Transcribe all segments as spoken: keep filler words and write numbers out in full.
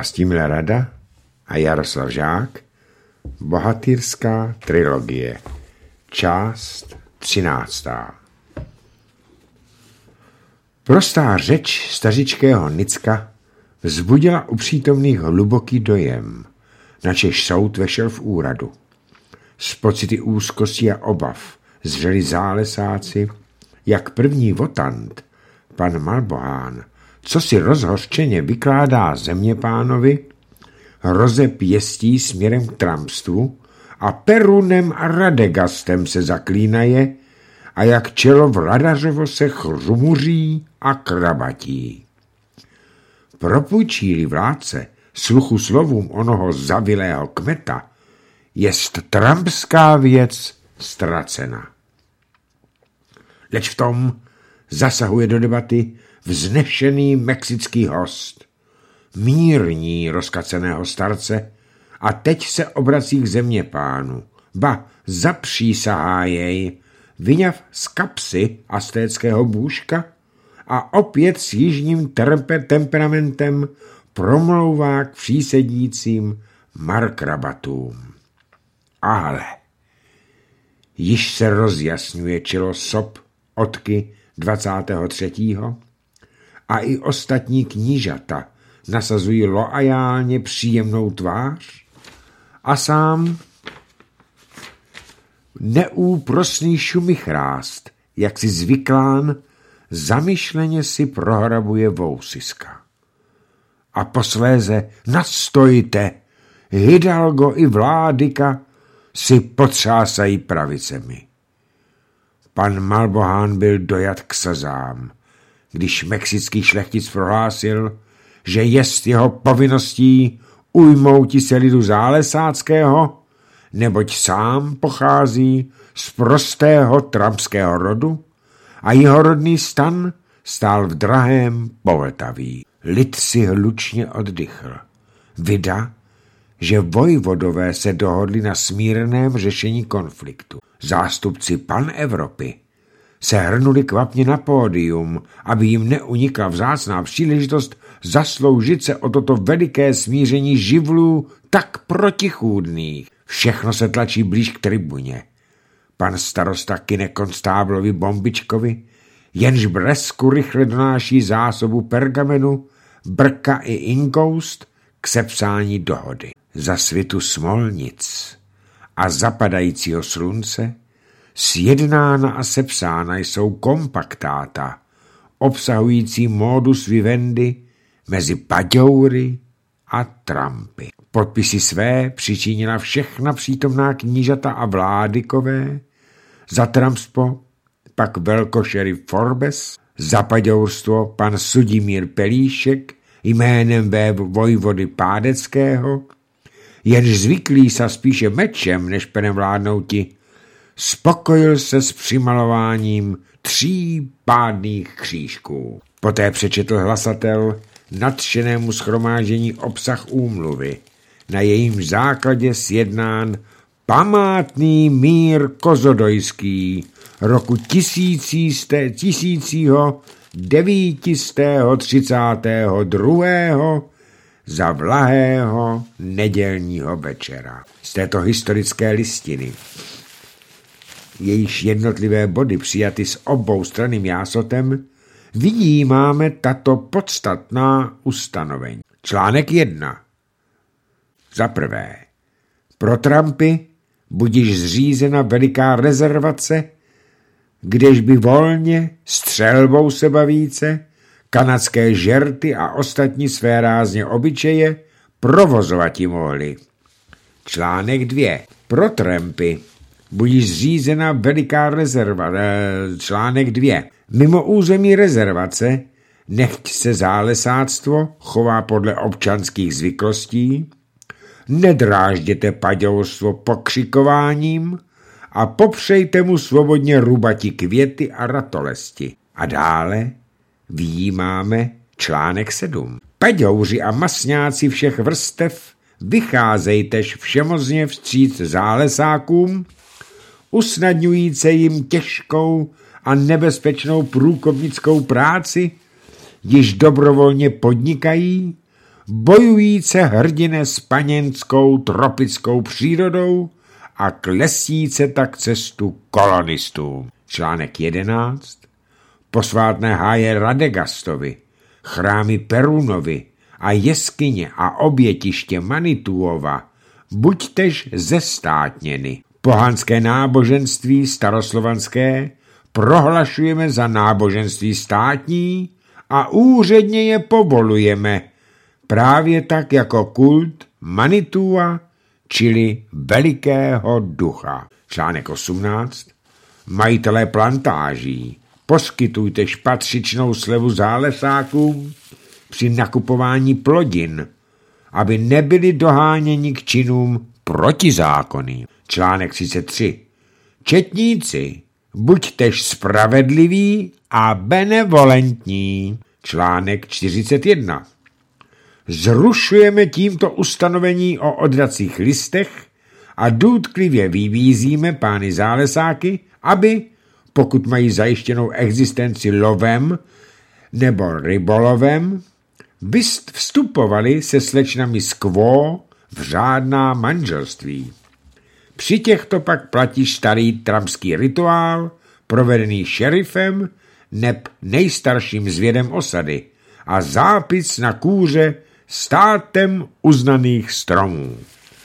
Vlastimil Rada a Jaroslav Žák, Bohatýrská trilogie, část třináctá. Prostá řeč stařičkého Nicka vzbudila u přítomných hluboký dojem, načež soud vešel v úradu. Z pocity úzkosti a obav zřeli zálesáci, jak první votant, pan Malbohán, co si rozhořčeně vykládá zeměpánovi, hroze pěstí směrem k tramstvu a Perunem a Radegastem se zaklínaje a jak čelo v Radařovo se chřumuří a krabatí. Propůjčí-li vládce sluchu slovům onoho zavilého kmeta, jest trampská věc ztracena. Leč v tom zasahuje do debaty vznešený mexický host, mírní rozkaceného starce, a teď se obrací k zeměpánu, ba zapřísahá jej, vyňav z kapsy astéckého bůžka a opět s jižním temperamentem promlouvá k přísedícím markrabatům. Ale již se rozjasňuje čelo sob Otky dvacátého třetího a i ostatní knížata nasazují loajálně příjemnou tvář a sám neúprosný šumychrást, jak si zvyklán, zamyšleně si prohrabuje vousiska. A posléze nastojte, Hidalgo i Vládyka si potřásají pravicemi. Pan Malbohán byl dojat k slzám, když mexický šlechtic prohlásil, že jest jeho povinností ujmouti se lidu zálesáckého, neboť sám pochází z prostého trampského rodu a jeho rodný stan stál v drahém Povltaví. Lid si hlučně oddychl. Vida, že vojvodové se dohodli na smírném řešení konfliktu. Zástupci Pan-Evropy se hrnuli kvapně na pódium, aby jim neunikla vzácná příležitost zasloužit se o toto veliké smíření živlů tak protichůdných. Všechno se tlačí blíž k tribuně. Pan starosta kyne konstáblovi Bombičkovi, jenž bresku rychle donáší zásobu pergamenu, brka i inkoust k sepsání dohody. Za svitu smolnic a zapadajícího slunce sjednána a sepsána jsou kompaktáta, obsahující modus vivendi mezi paďoury a trampy. Podpisy své přičinila všechna přítomná knížata a vládykové, za trampstvo pak velkošerif Forbes, za paďourstvo pan Sudimír Pelíšek jménem vé vojvody Pádeckého, jenž zvyklý sa spíše mečem než penem vládnouti, spokojil se s přimalováním tří pádných křížků. Poté přečetl hlasatel nadšenému shromáždění obsah úmluvy, na jejímž základě sjednán památný mír kozodojský roku tisícíste, tisícího devítistého třicátého druhého za vlahého nedělního večera. Z této historické listiny, jejíž jednotlivé body přijaty s obou stranným jásotem, vidímáme tato podstatná ustanovení. Článek jedna. Za prvé, pro trampy budiž zřízena veliká rezervace, kdež by volně, střelbou se bavíce, kanadské žerty a ostatní své rázně obyčeje provozovati mohli. Článek dvě. Pro trampy budiž zřízena veliká rezervace. Článek dvě. Mimo území rezervace nechť se zálesáctvo chová podle občanských zvyklostí, nedrážděte paďourstvo pokřikováním a popřejte mu svobodně rubati květy a ratolesti. A dále vyjímáme článek sedm. Paďouři a masňáci všech vrstev, vycházejtež všemozně vstříc zálesákům, usnadňujíce jim těžkou a nebezpečnou průkopnickou práci, již dobrovolně podnikají, bojujíce hrdine s paněnskou tropickou přírodou a klesíce tak cestu kolonistům. Článek jedenáct. Posvátné háje Radegastovi, chrámy Perunovi a jeskyně a obětiště Manituova buďtež zestátněny. Pohanské náboženství staroslovanské prohlašujeme za náboženství státní a úředně je povolujeme, právě tak jako kult Manitua, čili velikého ducha. Článek osmnáct. Majitelé plantáží, poskytujte patřičnou slevu zálesákům při nakupování plodin, aby nebyli doháněni k činům protizákonným. Článek třicet tři. Četníci, buďtež spravedliví a benevolentní. Článek čtyřicet jedna. Zrušujeme tímto ustanovení o odracích listech a důtklivě vybízíme pány zálesáky, aby, pokud mají zajištěnou existenci lovem nebo rybolovem, vstupovali se slečnami z quo v řádná manželství. Při těchto pak platí starý trampský rituál, provedený šerifem neb nejstarším zvědem osady a zápis na kůře státem uznaných stromů.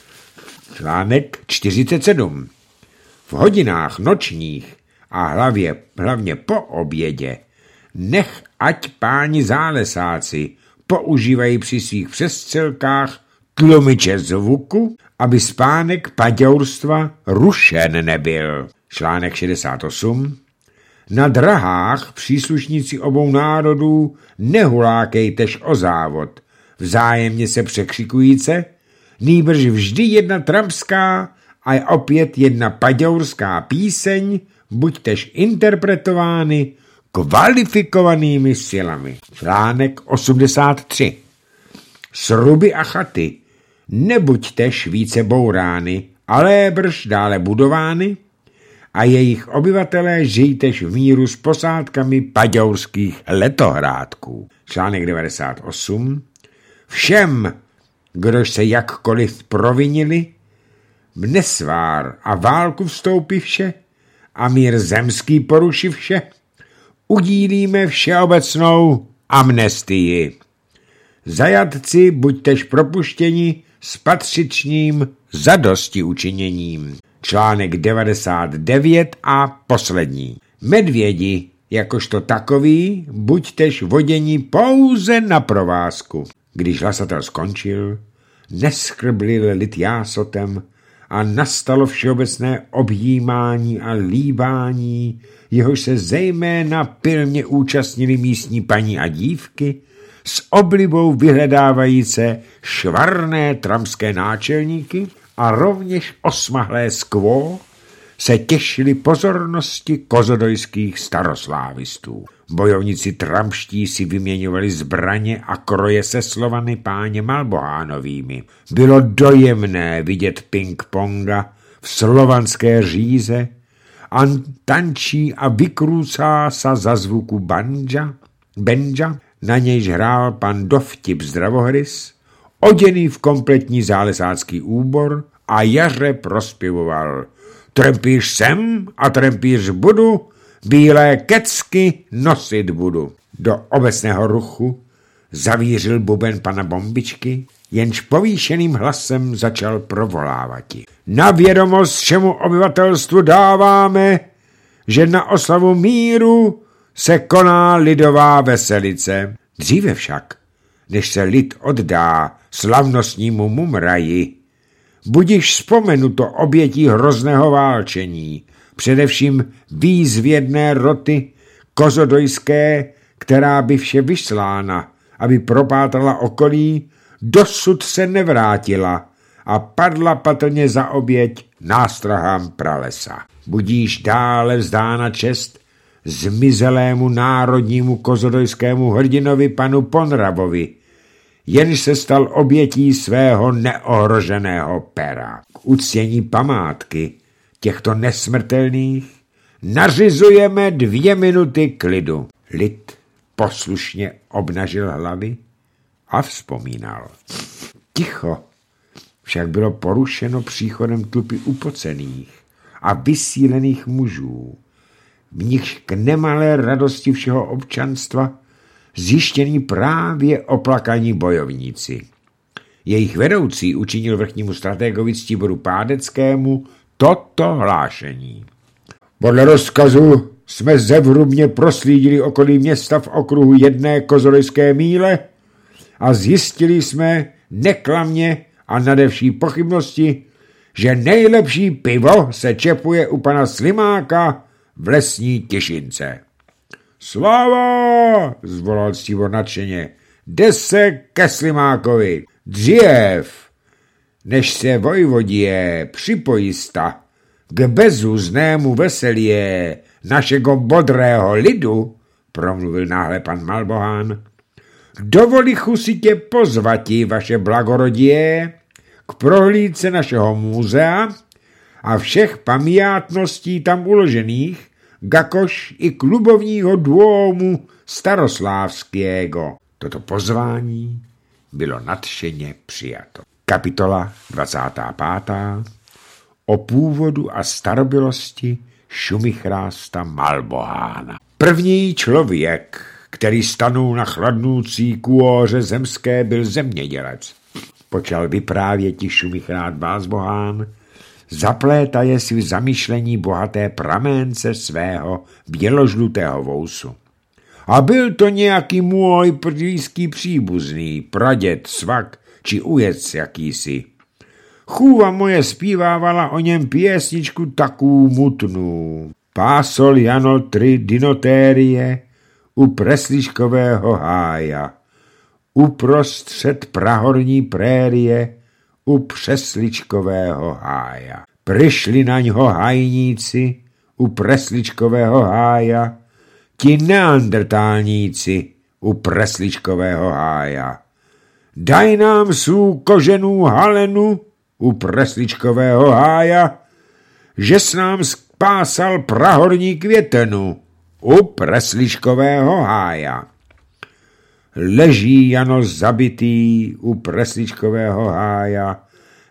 Článek čtyřicet sedm. V hodinách nočních a hlavě, hlavně po obědě nech ať páni zálesáci používají při svých přestřelkách tlumiče zvuku, aby spánek paďourstva rušen nebyl. Článek šedesát osm. Na drahách příslušníci obou národů nehulákejtež o závod, vzájemně se překřikujíce, nýbrž vždy jedna trampská a opět jedna paďourská píseň, buďtež interpretovány kvalifikovanými silami. Článek osmdesát tři. Sruby a chaty nebuďtež více bourány, ale brž dále budovány a jejich obyvatelé žijtež v míru s posádkami paďourských letohrádků. Článek devadesát osm. Všem, kdož se jakkoliv provinili, v nesvár a válku vstoupivše a mír zemský porušivše, udílíme všeobecnou amnestii. Zajatci buďtež propuštěni s patřičným zadosti učiněním. Článek devadesát devět a poslední. Medvědi, jakožto takový, buďtež voděni pouze na provázku. Když hlasatel skončil, neschrblil lid jásotem a nastalo všeobecné objímání a líbání, jehož se zejména pilně účastnili místní paní a dívky, s oblibou vyhledávajíce švarné trampské náčelníky a rovněž osmahlé skvo se těšili pozornosti kozodojských staroslávistů. Bojovníci trampští si vyměňovali zbraně a kroje se Slovany páně Malbohánovými. Bylo dojemné vidět ping-ponga v slovanské říze a tančí a vykrůcá sa za zvuku banja, benja, na nějž hrál pan Dovtip Zdravohrys, oděný v kompletní zálesácký úbor a jaře prospěvoval: Trempíš sem a trempíš budu, bílé kecky nosit budu. Do obecného ruchu zavířil buben pana Bombičky, jenž povýšeným hlasem začal provolávati. Na vědomost všemu obyvatelstvu dáváme, že na oslavu míru se koná lidová veselice. Dříve však, než se lid oddá slavnostnímu mumraji, budiž vzpomenuto obětí hrozného válčení, především výzvědné roty kozodojské, která by vše vyslána, aby propátrala okolí, dosud se nevrátila a padla patrně za oběť nástrahám pralesa. Budíž dále vzdána čest zmizelému národnímu kozodojskému hrdinovi panu Ponrabovi, jenž se stal obětí svého neohroženého pera. K uctění památky těchto nesmrtelných nařizujeme dvě minuty klidu. Lid poslušně obnažil hlavy a vzpomínal. Ticho však bylo porušeno příchodem tlupy upocených a vysílených mužů, v nichž k nemalé radosti všeho občanstva zjištění právě oplakaní bojovníci. Jejich vedoucí učinil vrchnímu strategovi Ctiboru Pádeckému toto hlášení. Podle rozkazu jsme zevrubně proslídili okolí města v okruhu jedné kozolejské míle a zjistili jsme neklamně a nade vší pochybnosti, že nejlepší pivo se čepuje u pana Slimáka v lesní Těšince. Sláva, zvolal Ctibor nadšeně, jde se ke Slimákovi. Dřív, než se vojvodie připojista k bezúznému veselie našeho bodrého lidu, promluvil náhle pan Malbohán, dovolichu si tě pozvati, vaše blagorodie, k prohlídce našeho muzea a všech pamiátností tam uložených, gakož i klubovního dvomu staroslávského. Toto pozvání bylo nadšeně přijato. Kapitola dvacátá pátá O původu a starobylosti Šumichrásta Malbohána. První člověk, který stanul na chladnoucí kůře zemské, byl zemědělec. Počal vyprávěti Šumichrát Malbohán, zaplétaje si v zamýšlení bohaté praménce svého běložlutého vousu. A byl to nějaký můj blízký příbuzný, praděd, svak či ujec jakýsi. Chůva moje zpívávala o něm písničku taků mutnou. Pásol Jano tri dinotérie u presliškového hája, uprostřed prahorní prérie u přesličkového hája. Přišli na něho hajníci u presličkového hája, ti neandertálníci u presličkového hája. Daj nám svou koženou halenu u presličkového hája, že s nám spásal prahorní květenu u presličkového hája. Leží Jano zabitý u presličkového hája,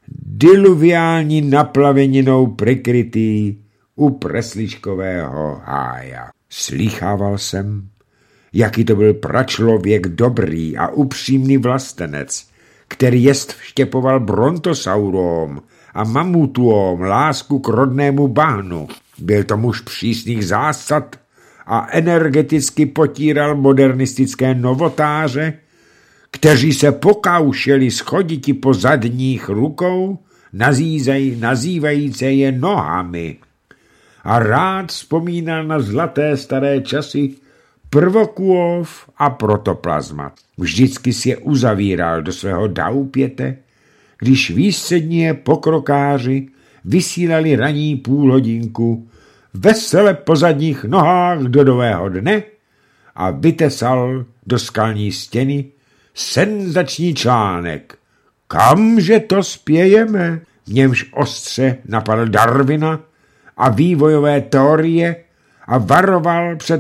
diluviální naplaveninou prikrytý u presličkového hája. Slýchával jsem, jaký to byl pračlověk dobrý a upřímný vlastenec, který jest vštěpoval brontosaurům a mamutům lásku k rodnému bahnu. Byl to muž přísných zásad a energeticky potíral modernistické novotáře, kteří se pokoušeli schoditi po zadních rukou, nazízaj, nazývající je nohami. A rád vzpomínal na zlaté staré časy prvokův a protoplazmat. Vždycky si je uzavíral do svého daupěte, když výsedně pokrokáři vysílali ranní půlhodinku vesele po zadních nohách do nového dne a vytesal do skalní stěny senzační článek. Kamže to spějeme? V němž ostře napadl Darwina a vývojové teorie a varoval před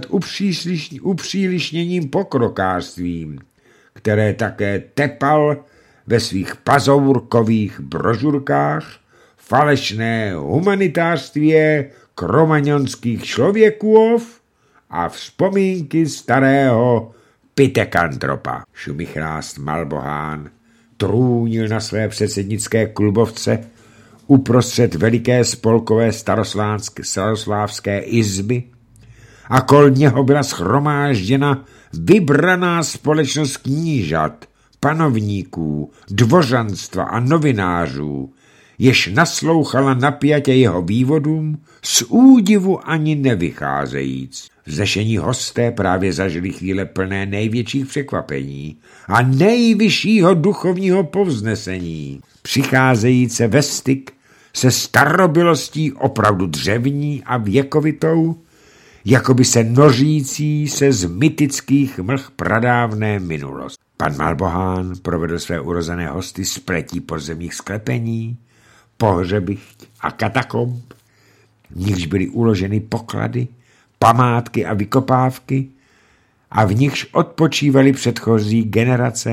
upřílišněním pokrokářstvím, které také tepal ve svých pazourkových brožurkách falešné humanitářství kromaňonských člověkův a vzpomínky starého Pitekantropa. Šumichrást Malbohán trůnil na své předsednické klubovce uprostřed veliké spolkové staroslávské izby a kol něho byla shromážděna vybraná společnost knížat, panovníků, dvořanstva a novinářů, jež naslouchala napjatě jeho vývodům, z údivu ani nevycházejíc. Vznešení hosté právě zažili chvíle plné největších překvapení a nejvyššího duchovního povznesení, přicházejíce ve styk se starobylostí opravdu dřevní a věkovitou, jakoby se nořící se z mytických mlh pradávné minulosti. Pan Malbohán provedl své urozené hosty spletí podzemních sklepení, pohřebišť a katakomb, v nichž byly uloženy poklady, památky a vykopávky a v nichž odpočívaly předchozí generace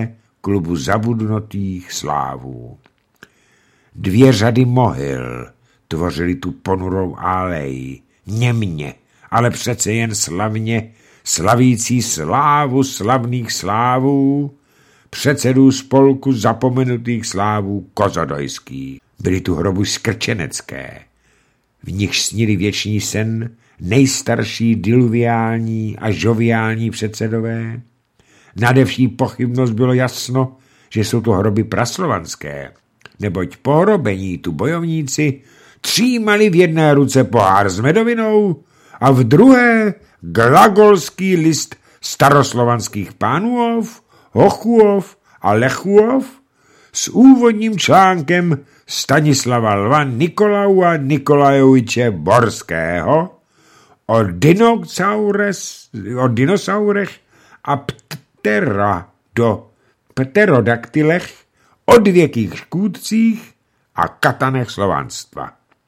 klubu zabudnutých slávů. Dvě řady mohyl tvořily tu ponurou alej, němně, ale přece jen slavně, slavící slávu slavných slávů, předsedů spolku zapomenutých slávů kozodojských. Byly tu hroby skrčenecké, v nich snili věčný sen nejstarší diluviální a žoviální předsedové. Nade vší pochybnost bylo jasno, že jsou to hroby praslovanské, neboť po hrobení tu bojovníci třímali v jedné ruce pohár s medovinou a v druhé glagolský list staroslovanských pánův, Hochuov a Lechuov s úvodním článkem Stanislava Lva Nikolaua Nikolajoviče Borského o, o dinosaurech a ptera do pterodaktylech, odvěkých škůdcích a katanech slovanstva.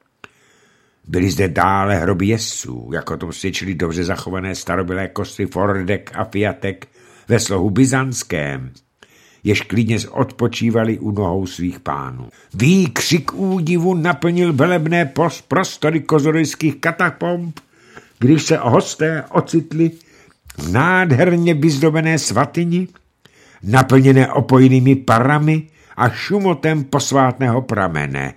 Byly zde dále hroby jezdců, jako tom svědčili dobře zachované starobylé kosty Fordek a Fiatek ve slohu byzantském, jež klidně odpočívali u nohou svých pánů. Výkřik údivu naplnil velebné prostory kozodojských katakomb, když se hosté ocitli v nádherně vyzdobené svatyni, naplněné opojnými parami a šumotem posvátného pramene,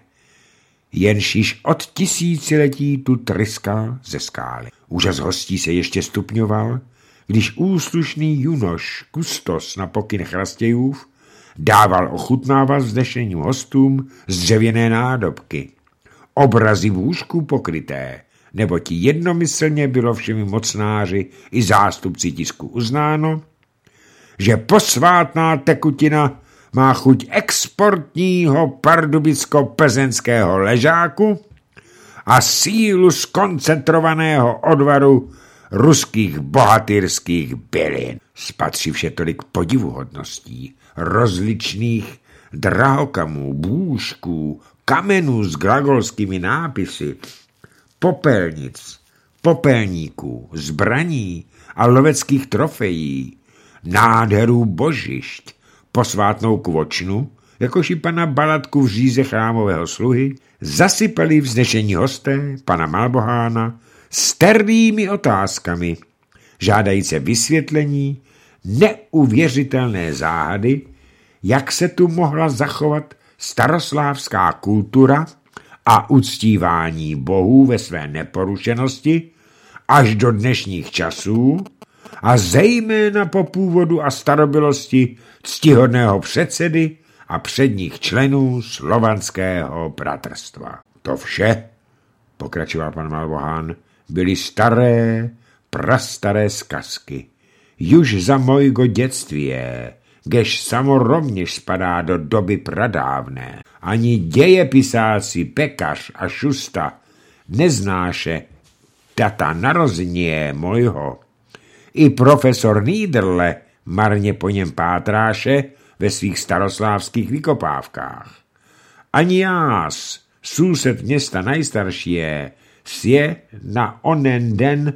jenž již od tisíciletí tu tryskal ze skály. Úžas hostí se ještě stupňoval, když úslušný junoš Kustos na pokyn Chrastějův dával ochutnávat vznešeným hostům z dřevěné nádobky, obrazy vůžků pokryté, neboť jednomyslně bylo všemi mocnáři i zástupci tisku uznáno, že posvátná tekutina má chuť exportního pardubicko-plzeňského ležáku a sílu skoncentrovaného odvaru ruských bohatýrských bylin. Spatřivše tolik podivuhodností, rozličných drahokamů, bůžků, kamenů s glagolskými nápisy, popelnic, popelníků, zbraní a loveckých trofejí, nádherů božišť, posvátnou kvočnu, jakož i pana Balatku v říze chrámového sluhy, zasypali vznešení hosté pana Malbohána sterlými otázkami, žádajíce vysvětlení neuvěřitelné záhady, jak se tu mohla zachovat staroslávská kultura a uctívání bohů ve své neporušenosti až do dnešních časů a zejména po původu a starobylosti ctihodného předsedy a předních členů slovanského bratrstva. To vše, pokračoval pan Malbohán, byly staré, prastaré zkazky. Juž za mojgo dětství, gež samo rovněž spadá do doby pradávné. Ani dějepisáci Pekař a Šusta neznáše data narození mojho. I profesor Niederle marně po něm pátráše ve svých staroslávských vykopávkách. Ani jás, soused města najstaršíje, sje na onen den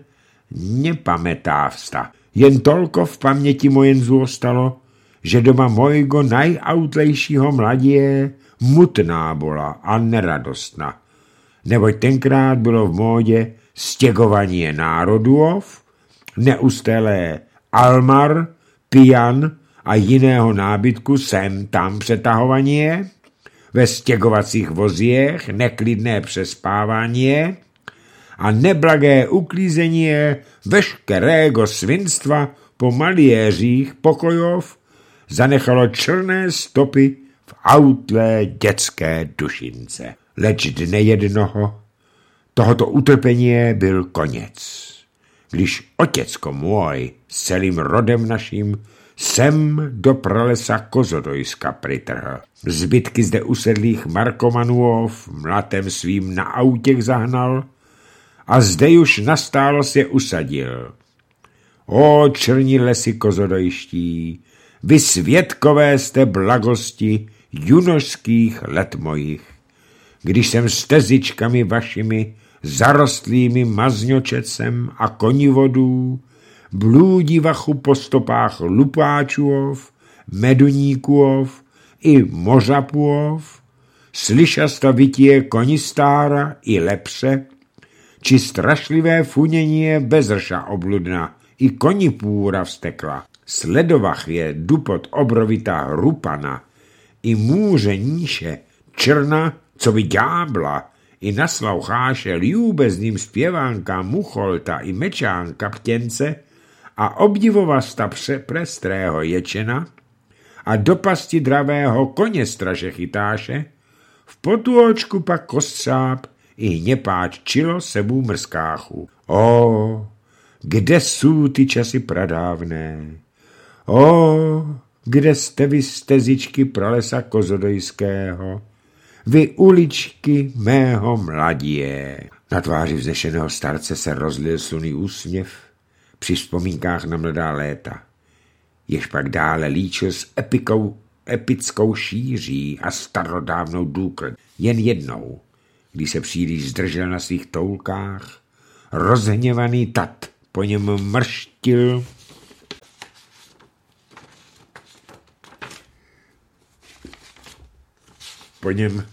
nepamätávsta. Jen tolko v paměti mojen zůstalo, že doma mojgo najoutlejšího mladě mutná byla a neradostná. Neboť tenkrát bylo v módě stěgování národův, neustélé almar, pijan a jiného nábytku sem tam přetahovaní, ve stěgovacích vozích neklidné přespávání a neblagé uklízení veškerého svinstva po maliéřích pokojov zanechalo černé stopy v autlé dětské dušince. Leč dne jednoho tohoto utrpení byl konec. Když otecko můj s celým rodem naším sem do pralesa Kozodojska pritrhl. Zbytky zde usedlých Markomanův mlatem svým na autěch zahnal a zde už nastálo se usadil. O černí lesy kozodojští, vy svědkové jste blagosti junožských let mojich, když jsem stezičkami vašimi zarostlými mazňočecem a konivodů blúdivachu po stopách lupáčův, Meduníkův i Mořapův, slyšasto vytije konistára i lepře, či strašlivé funění bezrša obludna, i konipůra vstekla. Sledovach je dupot obrovitá hrupana, i můře níše, černa, co by ďábla, i nasloucháše ljúbezným zpěvánkám mucholta i mečánka ptěnce a obdivovasta prestrého ječena a do pasti dravého koně straže chytáše, v potůočku pak kostřáb i hněpáč čilo sebou mrskáchu. O, kde jsou ty časy pradávné? O, kde jste vy stezičky pralesa kozodojského? Vy uličky mého mladě. Na tváři vznešeného starce se rozlil slunný úsměv při vzpomínkách na mladá léta. Jež pak dále líčil s epikou, epickou šíří a starodávnou důkl. Jen jednou, když se příliš zdržel na svých toulkách, rozhněvaný tat po něm mrštil po něm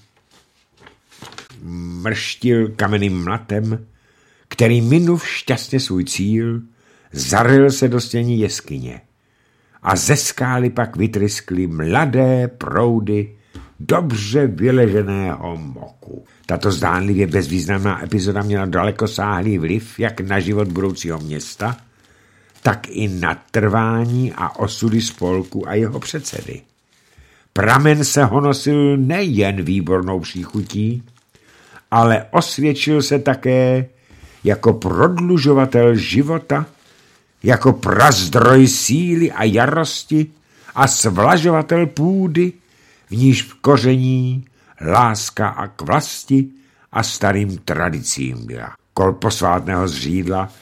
mrštil kamenným mlatem, který minuv šťastně svůj cíl, zaryl se do stění jeskyně a ze skály pak vytryskly mladé proudy dobře vyleženého moku. Tato zdánlivě bezvýznamná epizoda měla dalekosáhlý vliv jak na život budoucího města, tak i na trvání a osudy spolku a jeho předsedy. Pramen se honosil nejen výbornou příchutí, ale osvědčil se také jako prodlužovatel života, jako prazdroj síly a jarosti a svlažovatel půdy, v níž v koření láska a k vlasti a starým tradicím byla. Kol posvátného zřídla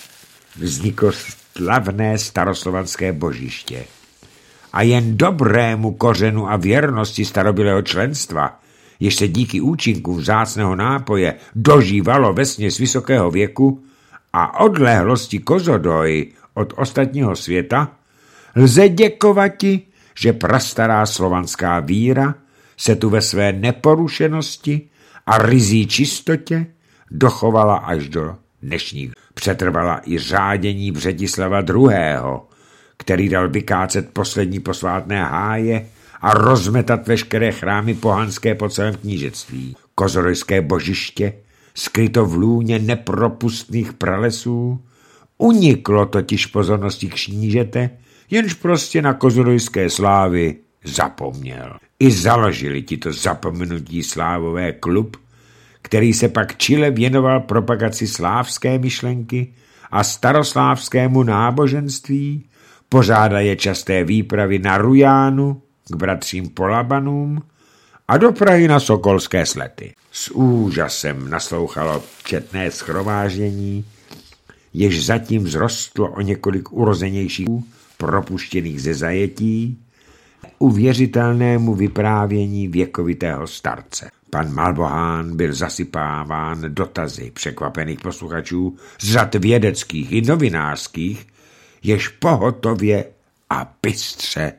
vzniklo slavné staroslovanské božiště. A jen dobrému kořenu a věrnosti starobylého členstva, jež se díky účinkům vzácného nápoje dožívalo vesměs vysokého věku a odlehlosti Kozodoj od ostatního světa, lze děkovati, že prastará slovanská víra se tu ve své neporušenosti a ryzí čistotě dochovala až do dnešních. Přetrvala i řádění Břetislava druhého., který dal vykácet poslední posvátné háje a rozmetat veškeré chrámy pohanské po celém knížectví. Kozodojské božiště, skryto v lůně nepropustných pralesů, uniklo totiž pozornosti knížete, jenž prostě na kozodojské slávy zapomněl. I založili tito zapomenutí slávové klub, který se pak čile věnoval propagaci slávské myšlenky a staroslávskému náboženství, pořádaje časté výpravy na Rujánu k bratřím Polabanům a do Prahy na Sokolské slety. S úžasem naslouchalo četné shromáždění, jež zatím vzrostlo o několik urozenějších propuštěných ze zajetí, uvěřitelnému vyprávění věkovitého starce. Pan Malbohán byl zasypáván dotazy překvapených posluchačů z řad vědeckých i novinářských, jež pohotově a bystře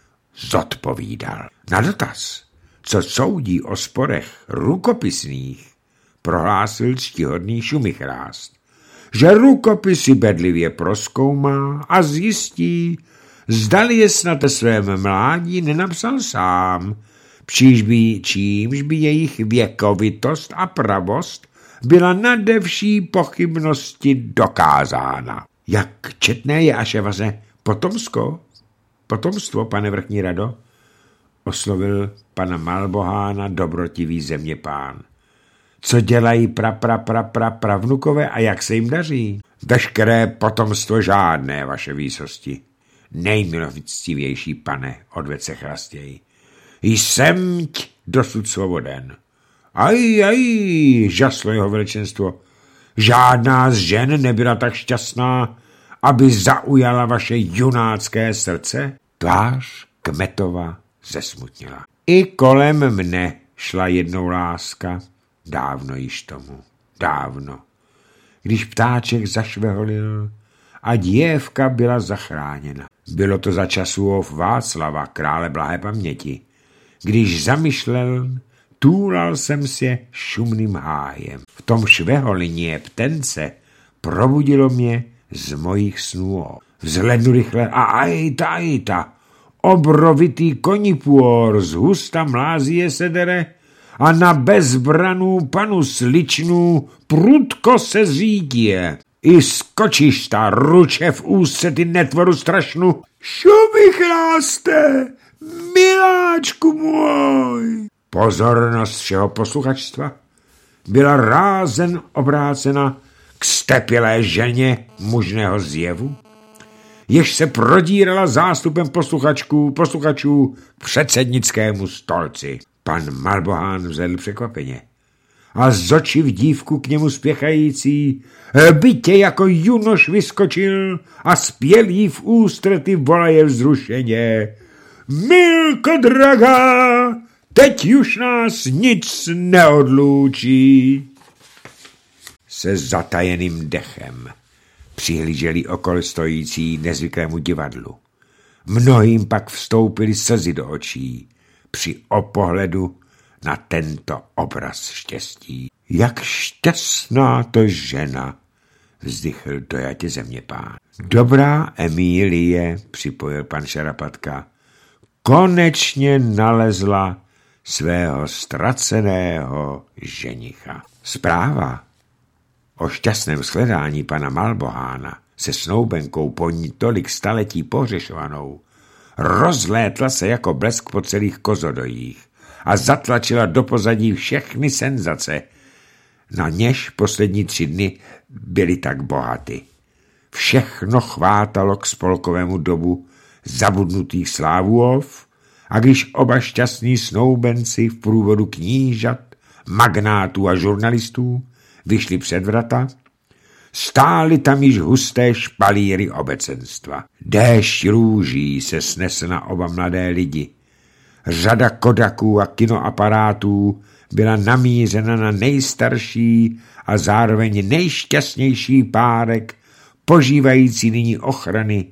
zodpovídal. Na dotaz, co soudí o sporech rukopisných, prohlásil ctihodný Šumichrást, že rukopisy bedlivě prozkoumá a zjistí, zdali je snad ve svém mládí nenapsal sám, čímž by, čímž by jejich věkovitost a pravost byla nade vší pochybnosti dokázána. Jak četné je Aševaře potomsko? Potomstvo, pane vrchní rado? Oslovil pana Malbohána dobrotivý zeměpán. Co dělají pra, pra, pra, pra, pravnukové a jak se jim daří? Veškeré potomstvo žádné, vaše výsosti. Nejmilostivější pane, odvedl se Chrastěj. Jsem dosud svoboden. Aj, aj, žaslo jeho veličenstvo. Žádná z žen nebyla tak šťastná, aby zaujala vaše junácké srdce? Tvář Kmetova zesmutnila. I kolem mne šla jednou láska, dávno již tomu, dávno. Když ptáček zašveholil a děvka byla zachráněna. Bylo to za časů Václava, krále blahé paměti. Když zamyšlel, túlal jsem se šumným hájem. V tom šveholině ptence probudilo mě z mojich snů. Vzhlednu rychle a ajta, ajta, obrovitý konipůr z husta mlázie se dere a na bezbranou panu sličnou prudko se řídě. I skočíš ta ruče v úzce ty netvoru strašnu. Šumy chráste, miláčku můj. Pozornost všeho posluchačstva byla rázen obrácena k stepilé ženě mužného zjevu, jež se prodírala zástupem posluchačků, posluchačů k předsednickému stolci. Pan Malbohán vzedl překvapeně a z očí v dívku k němu spěchající bytě jako junoš vyskočil a spěl jí v ústrety volaje vzrušeně. Milko drahá, teď už nás nic neodloučí. Se zatajeným dechem přihlíželi okolo stojící nezvyklému divadlu. Mnohým pak vstoupily slzy do očí při opohledu na tento obraz štěstí. Jak šťastná to žena, vzdychl dojatě zeměpán. Dobrá Emílie, připojil pan Šarapatka, konečně nalezla svého ztraceného ženicha. Zpráva o šťastném shledání pana Malbohána se snoubenkou po ní tolik staletí pohřešovanou rozlétla se jako blesk po celých kozodojích a zatlačila do pozadí všechny senzace, na něž poslední tři dny byly tak bohaty. Všechno chvátalo k spolkovému dobu zabudnutých slávův, a když oba šťastní snoubenci v průvodu knížat, magnátů a žurnalistů vyšli před vrata, stály tam již husté špalíry obecenstva. Déšť růží se snesl na oba mladé lidi. Řada kodaků a kinoaparátů byla namířena na nejstarší a zároveň nejšťastnější párek, požívající nyní ochrany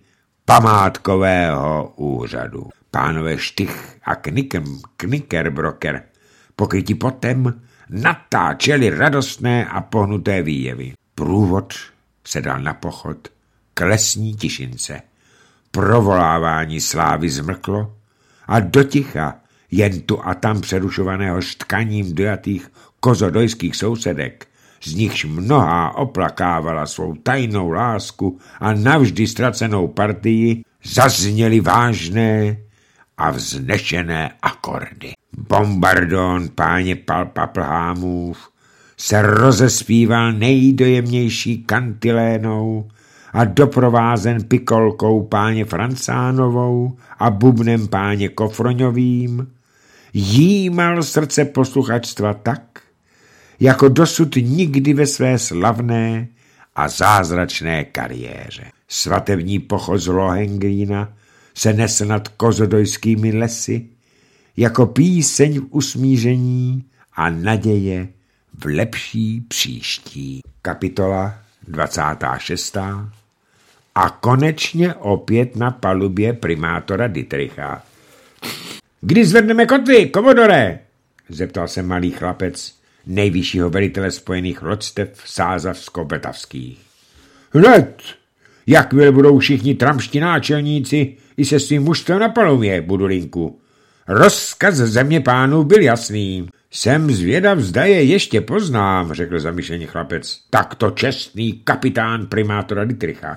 památkového úřadu. Pánové Štych a Knickerbroker, pokryti potem, natáčeli radostné a pohnuté výjevy. Průvod se dal na pochod k lesní tišince. Provolávání slávy zmlklo a doticha jen tu a tam přerušovaného štkaním dojatých kozodojských sousedek, z nichž mnohá oplakávala svou tajnou lásku a navždy ztracenou partii, zazněly vážné a vznešené akordy. Bombardon páně Paplhámův se rozespíval nejdojemnější kantilénou a doprovázen pikolkou páně Francánovou a bubnem páně Kofroňovým jímal srdce posluchačstva tak, jako dosud nikdy ve své slavné a zázračné kariéře. Svatební pochod z Lohengrína se nesl nad kozodojskými lesy jako píseň v usmíření a naděje v lepší příští. Kapitola dvacátá šestá A konečně opět na palubě primátora Dittricha. Kdy zvedneme kotvy, komodore? Zeptal se malý chlapec nejvyššího velitele spojených loďstev sázavsko-betavských. Hned, jakmile budou všichni tramští náčelníci i se svým mužstvem na palubě, Budulinku. Rozkaz země pánů byl jasný. Jsem zvědav, zda je ještě poznám, řekl zamyšlený chlapec. Takto čestný kapitán primátora Dittricha.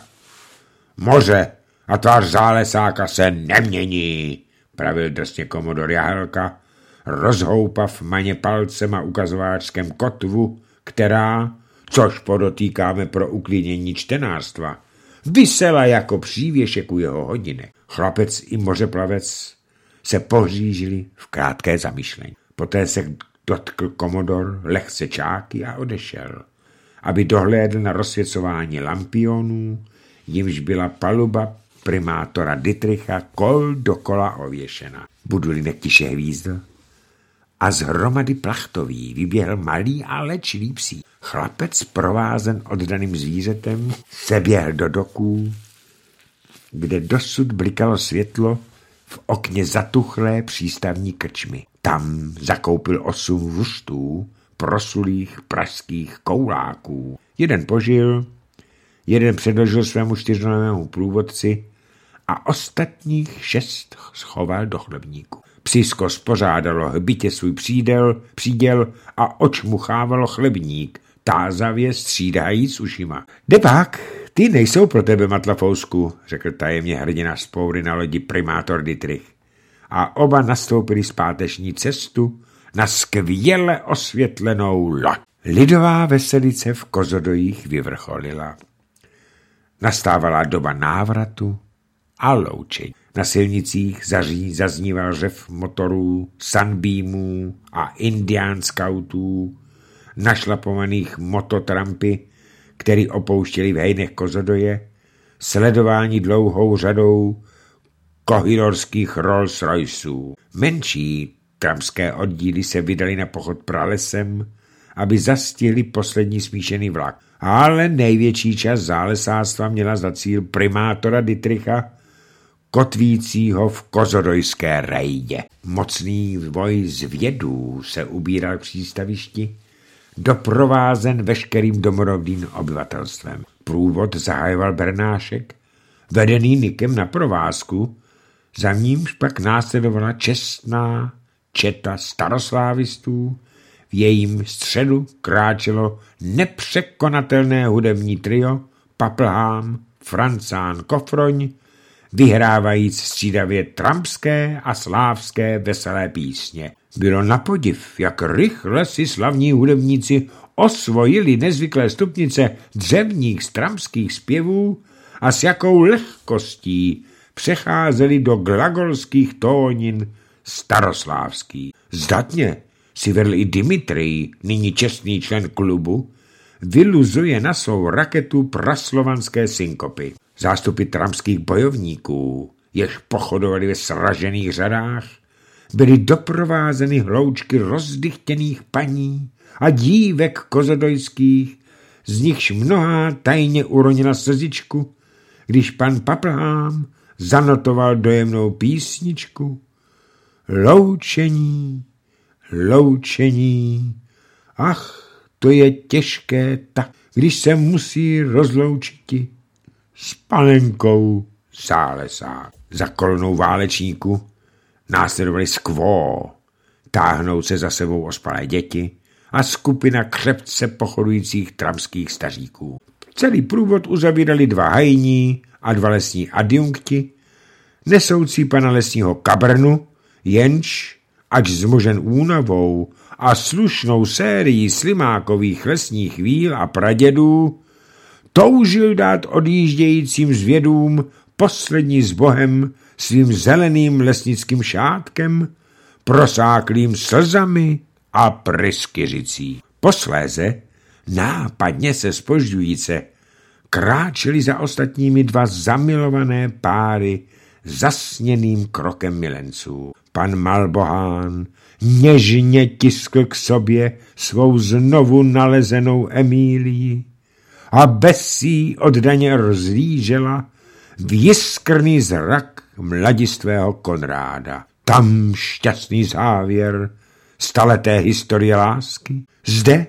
Moře a tvář zálesáka se nemění, pravil drsně komodor Jahelka, rozhoupav maně palcem a ukazováčském kotvu, která, což podotýkáme pro uklidnění čtenářstva, visela jako přívěšek u jeho hodiny. Chlapec i mořeplavec se pohřížili v krátké zamyšlení. Poté se dotkl komodor lehce čáky a odešel, aby dohlédl na rozsvěcování lampionů, jimž byla paluba primátora Dittricha kol dokola ověšena. Budulinek tiše hvízdl a z hromady plachtový vyběhl malý a léčivý psí. Chlapec, provázen oddaným zvířetem, se běhl do doků, kde dosud blikalo světlo v okně zatuchlé přístavní krčmy. Tam zakoupil osm vustů proslulých pražských kouláků. Jeden požil, jeden předložil svému čtyřnohému průvodci a ostatních šest schoval do chlebníku. Psisko spořádalo hbitě svůj přídel, příděl a očmuchávalo chlebník, tázavě střídajíc ušima. Depak, ty nejsou pro tebe, Matlafousku, řekl tajemně hrdina Spoury na lodi primátor Dittrich. A oba nastoupili zpáteční cestu na skvěle osvětlenou loď. Lidová veselice v Kozodojích vyvrcholila. Nastávala doba návratu a loučení. Na silnicích zaří zazníval řev motorů, sunbeamů a indián scoutů, našlapovaných mototrampy, který opouštěli v hejnech Kozodoje, sledování dlouhou řadou kohilorských Rolls Royceů. Menší trampské oddíly se vydali na pochod pralesem, aby zastihli poslední smíšený vlak. Ale největší část zálesáctva měla za cíl primátora Dittricha, kotvícího v kozodojské rejdě. Mocný voj zvědů se ubíral k přístavišti, doprovázen veškerým domorodým obyvatelstvem. Průvod zahajoval Bernášek, vedený Nikem na provázku, za nímž pak následovala čestná četa staroslávistů, v jejím středu kráčelo nepřekonatelné hudební trio Paplhám, Francán, Kofroň, vyhrávajíc střídavě trampské a slávské veselé písně. Bylo na podiv, jak rychle si slavní hudebníci osvojili nezvyklé stupnice dřevních trampských zpěvů a s jakou lehkostí přecházeli do glagolských tónin staroslávských. Zdatně si vedl i Dimitrij, nyní čestný člen klubu, vyluzuje na svou raketu praslovanské synkopy. Zástupy trampských bojovníků, jež pochodovali ve sražených řadách, byly doprovázeny hloučky rozdychtěných paní a dívek kozodojských, z nichž mnohá tajně uronila slzičku, když pan Paplhám zanotoval dojemnou písničku. Loučení, loučení, ach, to je těžké tak, když se musí rozloučiti s panenkou Zálesák. Za kolonou válečníku následovali skvó, táhnou se za sebou ospalé děti a skupina křepce pochodujících trampských staříků. Celý průvod uzavírali dva hajní a dva lesní adjunkti, nesoucí pana lesního Kabrnu, jenž, ač zmožen únavou a slušnou sérií slimákových lesních víl a pradědů, toužil dát odjíždějícím zvědům poslední s Bohem svým zeleným lesnickým šátkem, prosáklým slzami a pryskyřicí. Posléze, nápadně se zpožďujíce, kráčeli za ostatními dva zamilované páry zasněným krokem milenců. Pan Malbohán něžně tiskl k sobě svou znovu nalezenou Emílii a besí oddaně rozlížela v jiskrný zrak mladistvého Konráda. Tam šťastný závěr staleté historie lásky, zde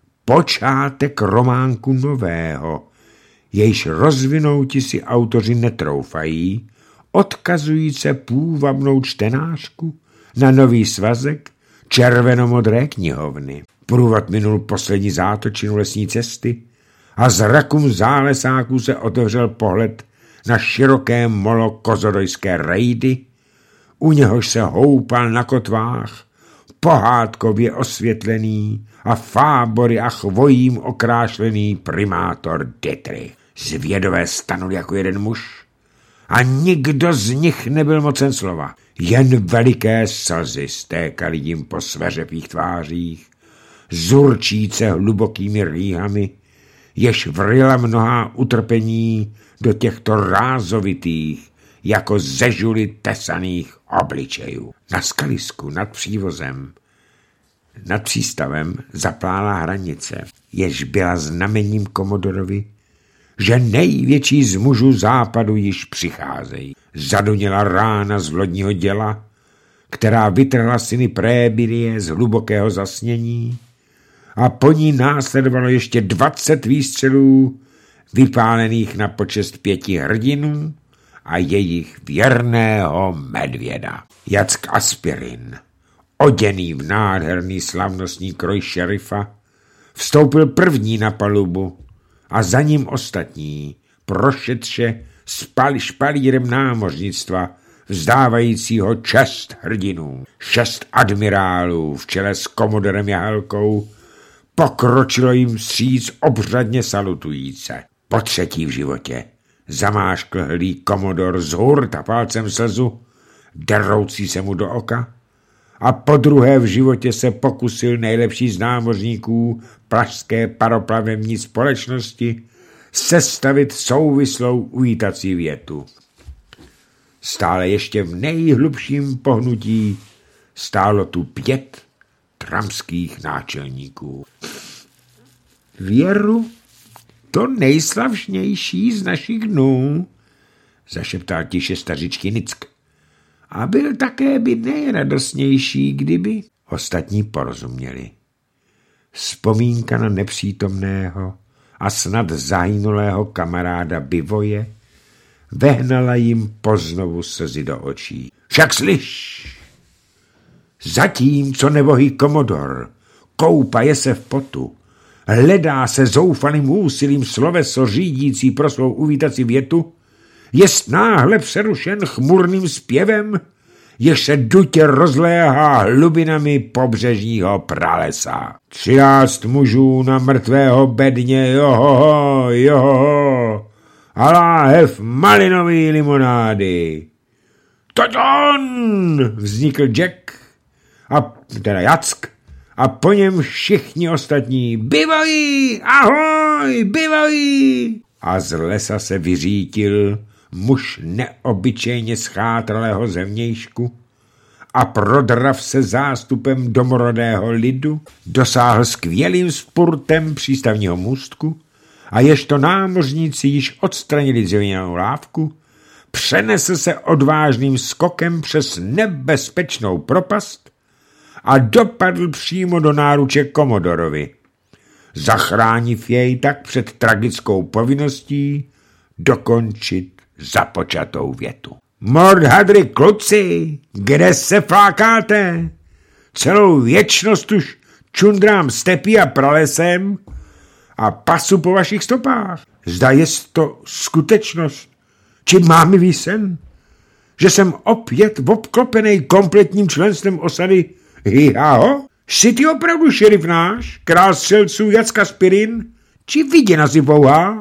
počátek románku nového, jejž rozvinouti si autoři netroufají, odkazujíce půvabnou čtenářku na nový svazek červenomodré knihovny. Průvod minul poslední zátočinu lesní cesty a zrakům zálesáků se otevřel pohled na široké molo kozodojské rejdy, u něhož se houpal na kotvách, pohádkově osvětlený a fábory a chvojím okrášlený primátor Dittrich. Zvědové stanuli jako jeden muž a nikdo z nich nebyl mocen slova. Jen veliké slzy stékaly jim po sveřepých tvářích, zurčíce hlubokými rýhami, jež vryla mnohá utrpení do těchto rázovitých, jako ze žuly tesaných obličejů. Na skalisku nad přívozem Nad přístavem zaplála hranice, jež byla znamením Komodorovi, že největší z mužů západu již přicházejí. Zaduněla rána z lodního děla, která vytrhla syny Prébirie z hlubokého zasnění, a po ní následovalo ještě dvacet výstřelů vypálených na počest pěti hrdinů a jejich věrného medvěda. Jack Aspirin, oděný v nádherný slavnostní kroj šerifa, vstoupil první na palubu a za ním ostatní, prošetře spal špalírem námořnictva, vzdávajícího čest hrdinů. Šest admirálů v čele s Komodorem Jahelkou pokročilo jim vstříc obřadně salutujíce. Po třetí v životě zamáškl hlý Komodor z hurta palcem slzu, deroucí se mu do oka, a po druhé v životě se pokusil nejlepší z námořníků pražské paroplavební společnosti sestavit souvislou uvítací větu. Stále ještě v nejhlubším pohnutí stálo tu pět tramských náčelníků. Věru, to nejslavšnější z našich dnů, zašeptal tiše stařičky Nick. A byl také by nejradostnější, kdyby ostatní porozuměli. Vzpomínka na nepřítomného a snad zahynulého kamaráda Bivoje vehnala jim poznovu slzy do očí. Však slyš, zatímco nebohý Komodor koupaje se v potu, hledá se zoufalým úsilím sloveso řídící pro svou uvítací větu, jest náhle přerušen chmurným zpěvem, jež se dutě rozléhá hlubinami pobřežního pralesa. Třináct mužů na mrtvého bedně, johoho, johoho, a láhev malinový limonády. Toť on, vznikl Jack, a teda Jack, a po něm všichni ostatní. Bivoji, ahoj, bivoji! A z lesa se vyřítil muž neobyčejně schátralého zevnějšku a prodrav se zástupem domorodého lidu dosáhl skvělým spurtem přístavního můstku, a ježto námořníci již odstranili dřevěnou lávku, přenesl se odvážným skokem přes nebezpečnou propast a dopadl přímo do náruče Komodorovi, zachrániv jej tak před tragickou povinností dokončit započatou větu. Mordhadry, kluci, kde se flákáte? Celou věčnost už čundrám stepí a pralesem a pasu po vašich stopách. Zda jest to skutečnost, či mámivý sen, že jsem opět obklopený kompletním členstvem osady Hihaho? Jsi ty opravdu šerif náš, král střelců Jack Aspirin, či viděna si pouhá?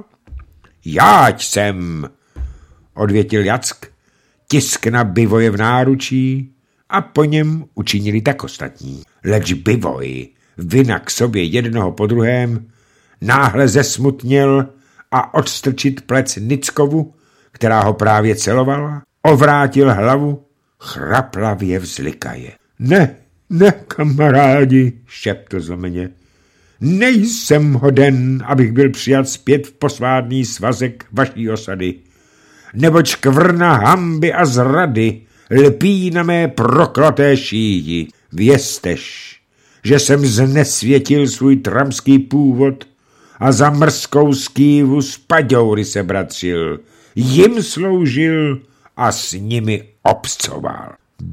Jáť jsem, odvětil Jack, tisk na Bivoje v náručí a po něm učinili tak ostatní. Leč Bivoj, vina k sobě jednoho po druhém, náhle zesmutněl a odstrčit plec Nickovu, která ho právě celovala, ovrátil hlavu, chraplavě vzlikaje. Ne, ne, kamarádi, šeptl zlomeně, nejsem hoden, abych byl přijat zpět v posvátný svazek vaší osady, neboť škvrna hanby a zrady lpí na mé prokleté šíji. Věztež, že jsem znesvětil svůj tramský původ a za mrzkou skývu z paďoury se bratřil, jim sloužil a s nimi obcoval.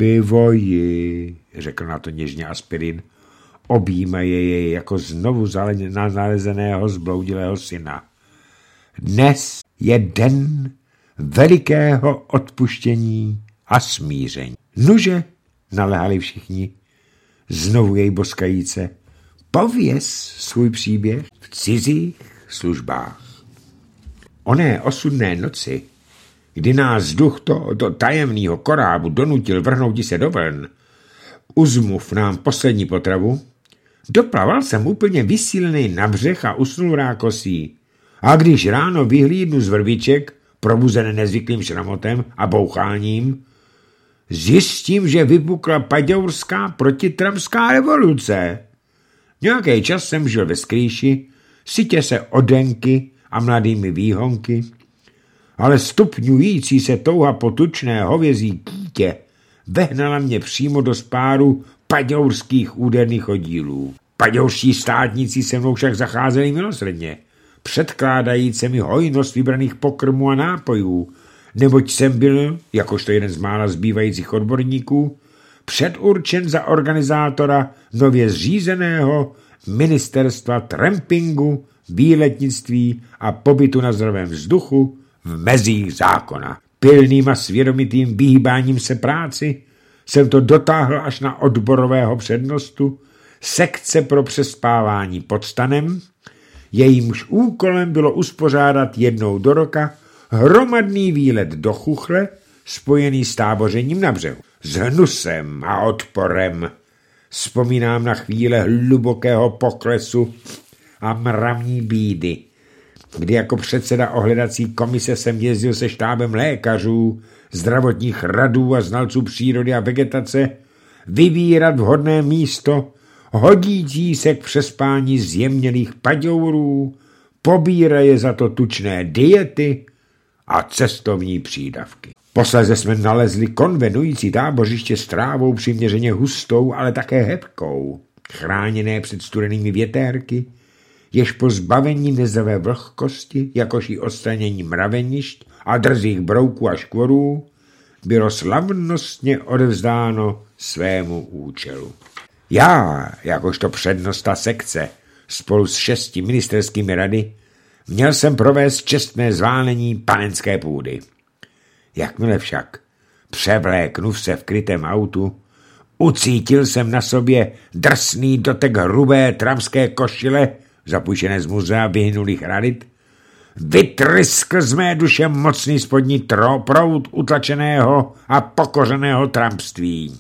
Bivoji, řekl na to něžně Aspirin, objímaje jej jako znovu nalezeného zbloudilého syna. Dnes je den velikého odpuštění a smíření. Nuže, naléhali všichni, znovu jej boskajíce, pověz svůj příběh v cizích službách. Oné osudné noci, kdy nás duch to, do tajemného korábu donutil vrhnout se do vln, uzmuv nám poslední potravu, doplaval jsem úplně vysílený na břeh a usnul rákosí. A když ráno vyhlídnu z vrbiček, probuzené nezvyklým šramotem a boucháním, zjistím, že vypukla paďourská protitramská revoluce. Nějaký čas jsem žil ve skrýši, sytě se odenky a mladými výhonky, ale stupňující se touha po tučné hovězí kýtě vehnala mě přímo do spáru paďourských úderných oddílů. Paďourští státníci se mnou však zacházeli milosrdně, předkládajíce mi hojnost vybraných pokrmů a nápojů, neboť jsem byl, jakožto jeden z mála zbývajících odborníků, předurčen za organizátora nově zřízeného ministerstva trampingu, výletnictví a pobytu na zdravém vzduchu v mezích zákona. Pilným a svědomitým vyhýbáním se práci jsem to dotáhl až na odborového přednostu, sekce pro přespávání pod stanem, jejímž úkolem bylo uspořádat jednou do roka hromadný výlet do Chuchle, spojený s tábořením na břehu. S hnusem a odporem vzpomínám na chvíle hlubokého poklesu a mravní bídy, kdy jako předseda ohledací komise jsem jezdil se štábem lékařů, zdravotních radů a znalců přírody a vegetace vybírat vhodné místo, hodící se k přespání zjemnělých paďourů, pobíraje za to tučné diety a cestovní přídavky. Posléze jsme nalezli konvenující tábořiště s trávou přiměřeně hustou, ale také hebkou, chráněné před studenými větérky, jež po zbavení nezdravé vlhkosti, jakož i odstranění mravenišť a drzých brouků a škvorů, bylo slavnostně odevzdáno svému účelu. Já, jakožto přednosta sekce, spolu s šesti ministerskými rady, měl jsem provést čestné zválení panenské půdy. Jakmile však převléknu se v krytém autu, ucítil jsem na sobě drsný dotek hrubé tramské košile, zapůjčené z muzea vyhnulých radit, vytryskl z mé duše mocný spodní tro, proud utlačeného a pokořeného trampství.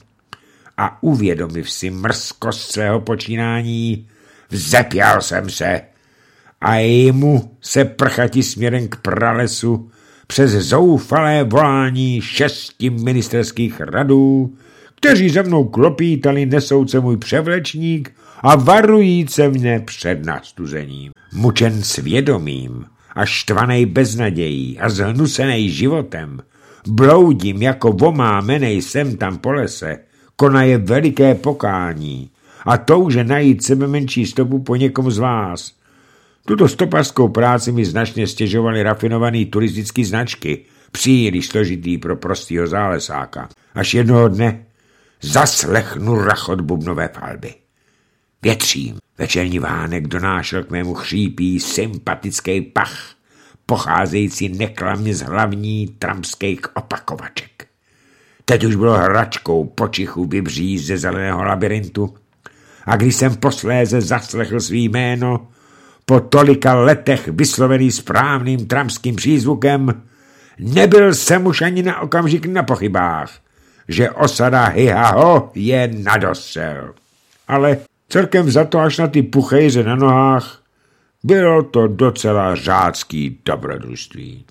A uvědomiv si mrzkost svého počínání, vzepěl jsem se a jemu se prchati směrem k pralesu přes zoufalé volání šesti ministerských radů, kteří za mnou klopítali nesouce můj převlečník a varujíce mne před nastuzením. Mučen svědomím a štvanej beznadějí a zhnusenej životem, bloudím jako vomámenej sem tam po lese, konaje veliké pokání a touže najít sebe menší stopu po někom z vás. Tuto stopařskou práci mi značně stěžovaly rafinovaný turistický značky, příliš složitý pro prostýho zálesáka. Až jednoho dne zaslechnu rachot bubnové falby. Větřím. Večerní vánek donášel k mému chřípí sympatický pach, pocházející neklamně z hlavní trampských opakovaček. Teď už bylo hračkou počichu vybřízt ze zeleného labirintu a když jsem posléze zaslechl svý jméno, po tolika letech vyslovený správným trampským přízvukem, nebyl jsem už ani na okamžik na pochybách, že osada Hihaho je nadosel. Ale celkem za to až na ty puchejře na nohách bylo to docela řádský dobrodružství.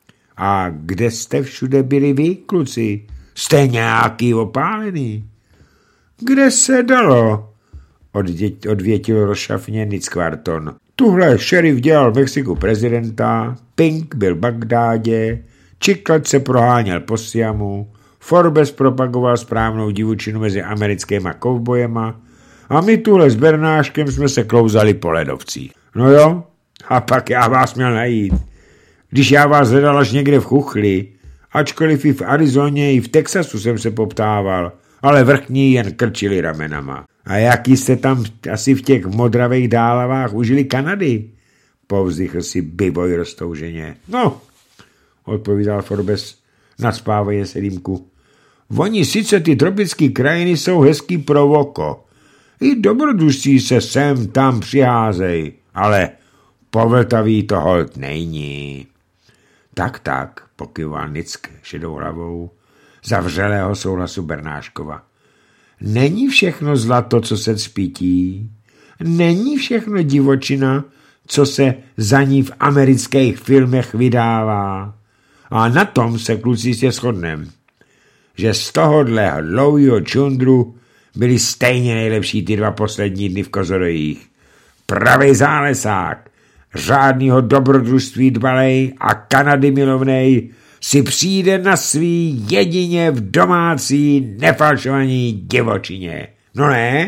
A kde jste všude byli vy, kluci? Jste nějaký opálený? Kde se dalo? Odděť, odvětil rozšafně Nickvarton. Tuhle šerif dělal v Mexiku prezidenta, Pink byl v Bagdádě, Čiklet se proháněl po Siamu, Forbes propagoval správnou divučinu mezi americkýma kovbojema a my tuhle s Bernáškem jsme se klouzali po ledovcích. No jo, a pak já vás měl najít. Když já vás hledal až někde v Chuchli, ačkoliv i v Arizoně, i v Texasu jsem se poptával, ale vrchní jen krčili ramenama. A jaký jste tam asi v těch modravých dálavách užili Kanady? Povzdychl si Bivoj roztouženě. No, odpovídal Forbes, nacpávaje se dýmku. Oni sice ty tropické krajiny jsou hezký pro oko. I dobrodružství se sem tam přiházej, ale po Vltaví to holt není. Tak, tak, pokyval Nick šedou hlavou, za vřelého souhlasu Bernáškova. Není všechno zlato, co se cpítí. Není všechno divočina, co se za ní v amerických filmech vydává. A na tom se kluci jistě shodnem, že z tohohle hloujího čundru byli stejně nejlepší ty dva poslední dny v Kozorojích. Pravej zálesák, řádnýho dobrodružství dbalej a Kanady milovnej si přijde na svý jedině v domácí nefalšovaní divočině. No ne?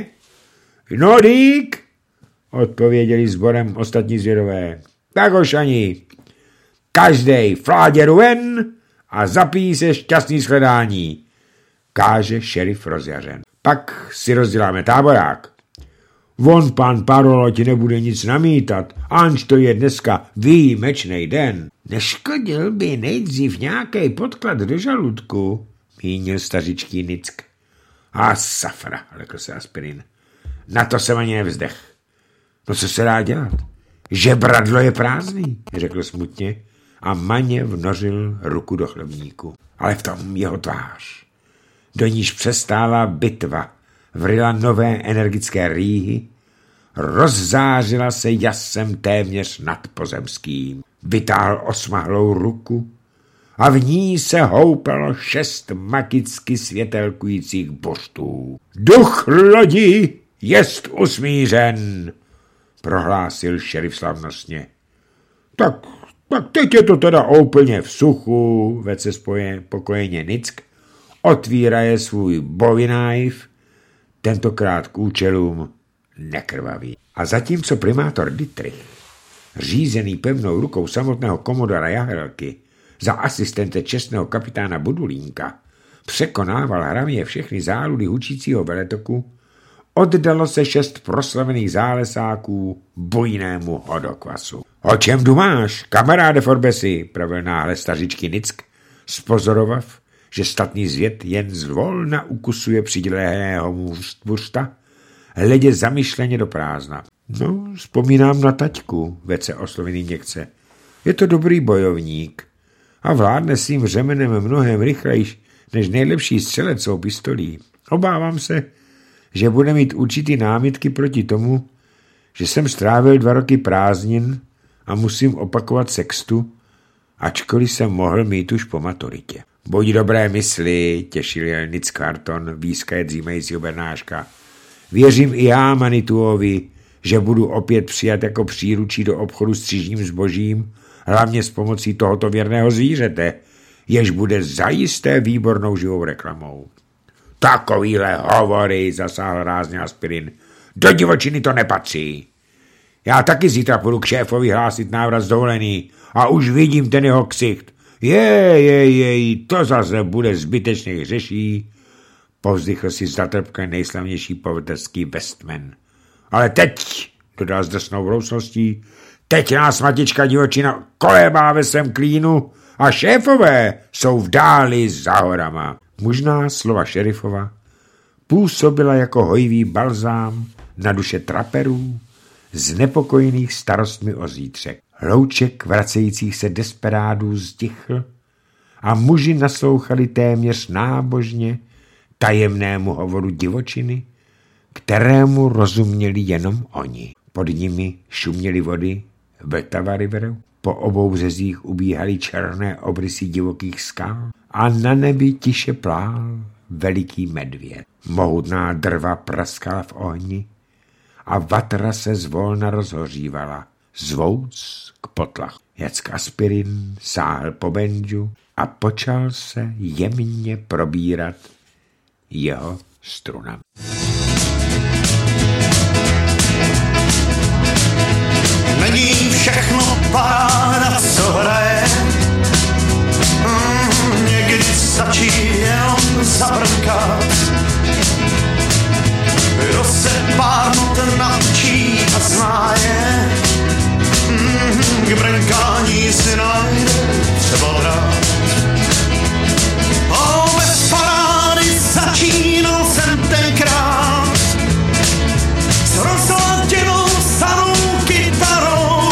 No dík, odpověděli sborem ostatní zvědové. Tak ošani, každej fláděru ven a zapíjí se šťastný shledání, káže šerif rozjařen. Pak si rozděláme táborák. Von pan Parolo ti nebude nic namítat, anž to je dneska výjimečný den. Neškodil by nejdřív nějaký podklad do žaludku, mínil stařičký Nick. A safra, řekl se Aspirin. Na to jsem ani nevzdech. No co se dá dělat? Žebradlo je prázdný, řekl smutně a maně vnořil ruku do chlebníku. Ale v tom jeho tvář, do níž přestála bitva, vryla nové energické rýhy, rozzářila se jasem téměř nadpozemským. Vytáhl osmahlou ruku a v ní se houpalo šest magicky světelkujících božtů. Duch lodi jest usmířen, prohlásil šerif slavnostně. Tak, tak teď je to teda úplně v suchu, vedl se spokojeně Nick, otvíraje svůj bowie knife, tentokrát k účelům nekrvavý. A zatímco primátor Dietrich, řízený pevnou rukou samotného komodora Jahelky, za asistente čestného kapitána Budulínka, překonával hravě všechny záludy hučícího veletoku, oddalo se šest proslavených zálesáků bujnému hodokvasu. O čem dumáš, kamaráde Forbesi, pravil náhle stařičky Nick, spozorovanv, že statný zvěd jen zvolna ukusuje přiděleného mužstva, hledě zamyšleně do prázdna. No, vzpomínám na taťku, vedl se oslovený měkce. Je to dobrý bojovník a vládne svým řemenem mnohem rychlejš než nejlepší střelec svou pistolí. Obávám se, že bude mít určitý námitky proti tomu, že jsem strávil dva roky prázdnin a musím opakovat sextu, ačkoliv jsem mohl mít už po maturitě. Buď dobré mysli, těšil Nick Carton, výskajet zímajícího Bernáška. Věřím i já Manituovi, že budu opět přijat jako příručí do obchodu s cizím zbožím, hlavně s pomocí tohoto věrného zvířete, jež bude zajisté výbornou živou reklamou. Takovýhle hovory, zasáhl rázně Aspirin. Do divočiny to nepatří. Já taky zítra půjdu k šéfovi hlásit návrat z dovolený a už vidím ten jeho ksicht. Jej, jej, jej, to zase bude zbytečných řeší, povzdychl si zatrpken nejslavnější povrterský Westman. Ale teď, dodal s drsnou vroucností, teď nás matička divočina kolébá ve svém klínu a šéfové jsou v dáli za horama. Mužná slova šerifova působila jako hojivý balzám na duše traperů, znepokojených starostmi o zítřek. Hlouček vracejících se desperádů stichl a muži naslouchali téměř nábožně tajemnému hovoru divočiny, kterému rozuměli jenom oni. Pod nimi šuměly vody Vltava River, po obou březích ubíhaly černé obrysy divokých skal a na nebi tiše plál veliký medvěd. Mohutná drva praskala v ohni a vatra se zvolna rozhořívala, zvouc k potlachu. Jack Aspirin sáhl po benžu a počal se jemně probírat jeho strunami. Není všechno paráda, co hraje, mm, někdy stačí jenom zabrnkat. Kdo se pár not naučí a zná je, mm, k brnkání si najde třeba vrát. O, bez parády začínal jsem tenkrát s rozladěnou starou kytarou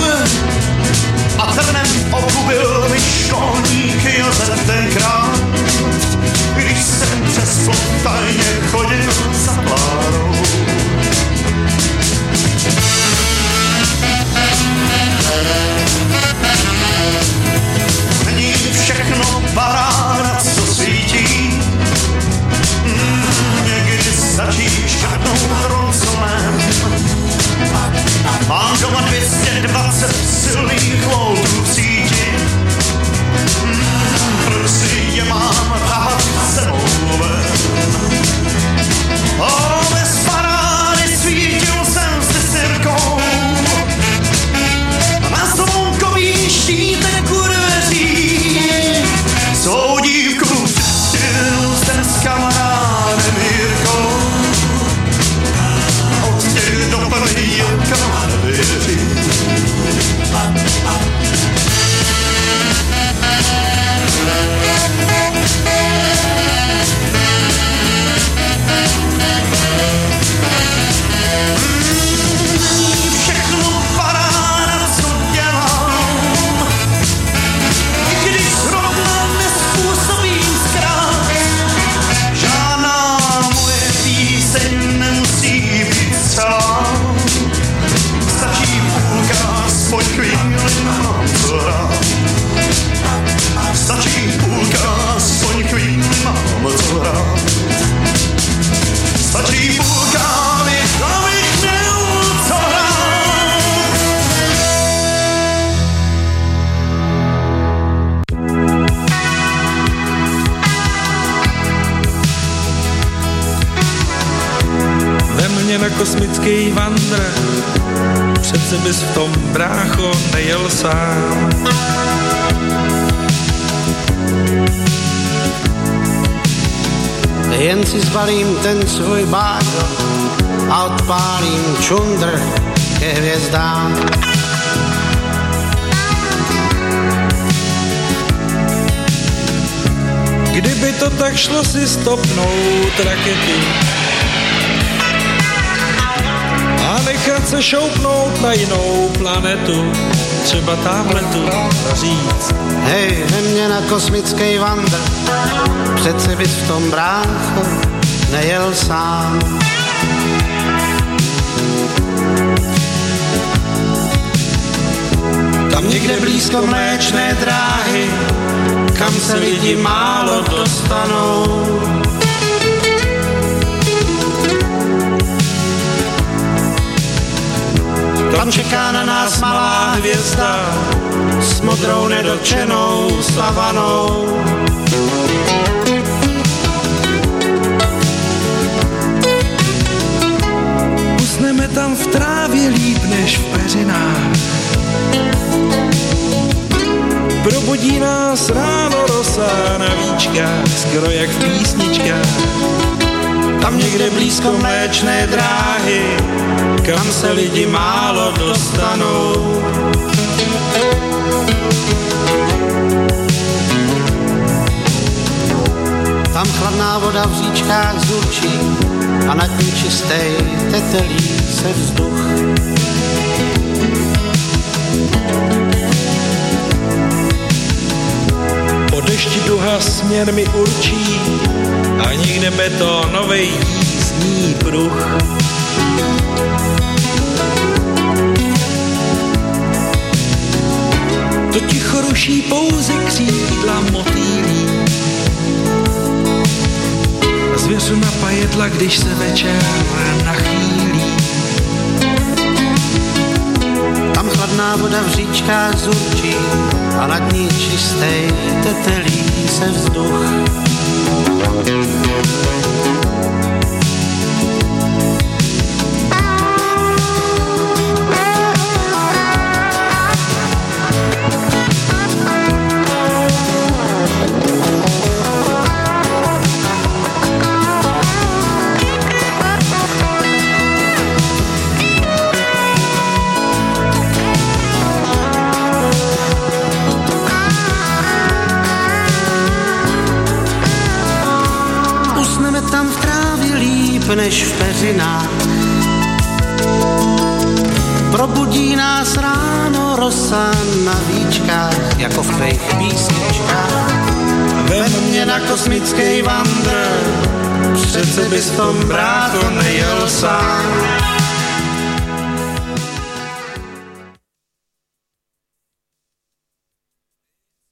a trnem v oku byl mi školník Josef tenkrát, když jsem přes kosmický vandr, přece bys v tom, brácho, nejel sám. Jen si zbalím ten svůj bágo a odpálím čundr ke hvězdám. Kdyby to tak šlo si stopnout rakety a nechat se šoupnout na jinou planetu, třeba támhletu a říct: hej, ve mě na kosmický vandr, přece bys v tom, brácho, nejel sám. Tam někde blízko mléčné dráhy, kam se lidi málo dostanou. Tam čeká na nás malá hvězda s modrou nedotčenou savanou. Usneme tam v trávě líp než v peřinách. Probudí nás ráno rosa na víčkách, skoro jak v písničkách. Tam někde blízko mléčné dráhy, kam se lidi málo dostanou. Tam chladná voda v říčkách zurčí a nad ní čistej tetelí se vzduch. Po dešti duha směr mi určí a nikde betonovej jízdní pruh. To ticho ruší pouze křídla motýlí a zvěřu napajedla, když se večer nachýlí. Tam chladná voda v říčkách zurčí a nad ní čistej tetelí se vzduch. Než v peřinách. Probudí nás ráno rosa na víčkách, jako v tvých písničkách. Vem mě na kosmický vandr, přece bys v tom, brácho, nejel sám.